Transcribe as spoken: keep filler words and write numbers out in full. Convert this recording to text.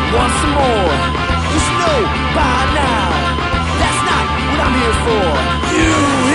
Want some more? You should know by now. That's not what I'm here for. You